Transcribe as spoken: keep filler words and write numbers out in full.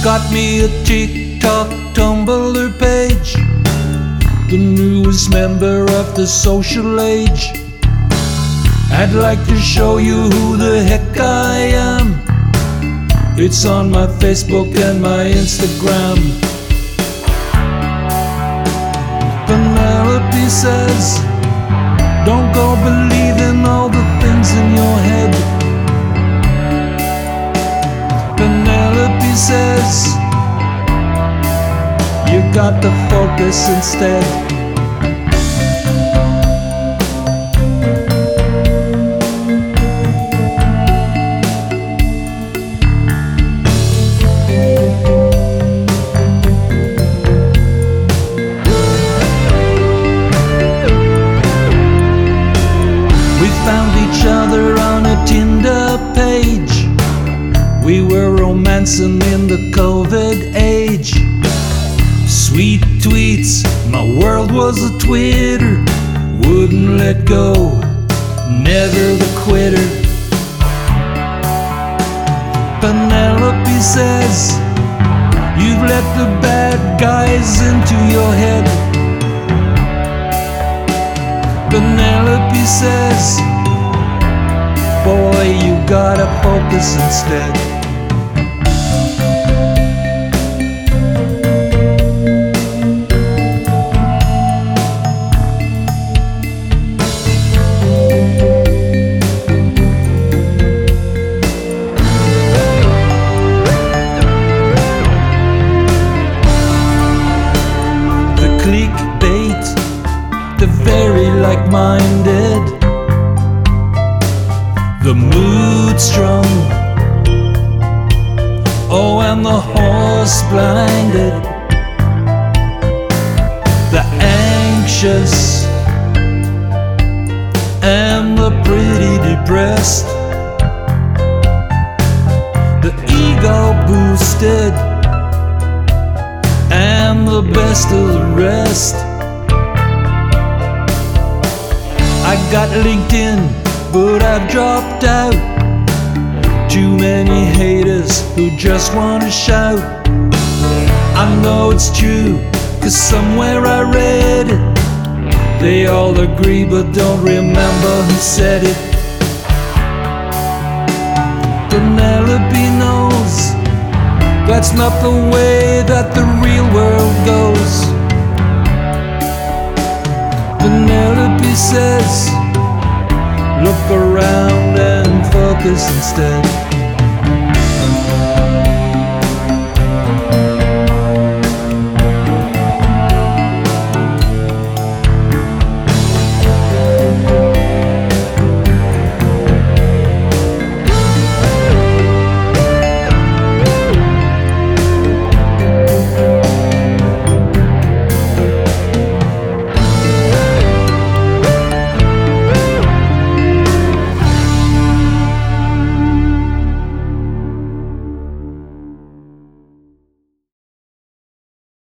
Got me a TikTok Tumblr page, the newest member of the social age. I'd like to show you who the heck I am. It's on my Facebook and my Instagram. Penelope says, don't go believing all the things in your head. Penelope says, you got to focus instead. We found each other on a Tinder page. We were romancing in the COVID age. Sweet tweets, my world was a Twitter. Wouldn't let go, never the quitter. Penelope says, you've let the bad guys into your head. Penelope says, boy, you gotta focus instead. The clickbait, the very like-minded, the mood strong, oh, and the horse blinded, the anxious and the pretty depressed, the ego boosted and the best of the rest. I got LinkedIn, but I've dropped out. Too many haters who just wanna shout. I know it's true, cause somewhere I read it. They all agree but don't remember who said it. Penelope knows that's not the way that the real world goes. Penelope says, look around and focus instead.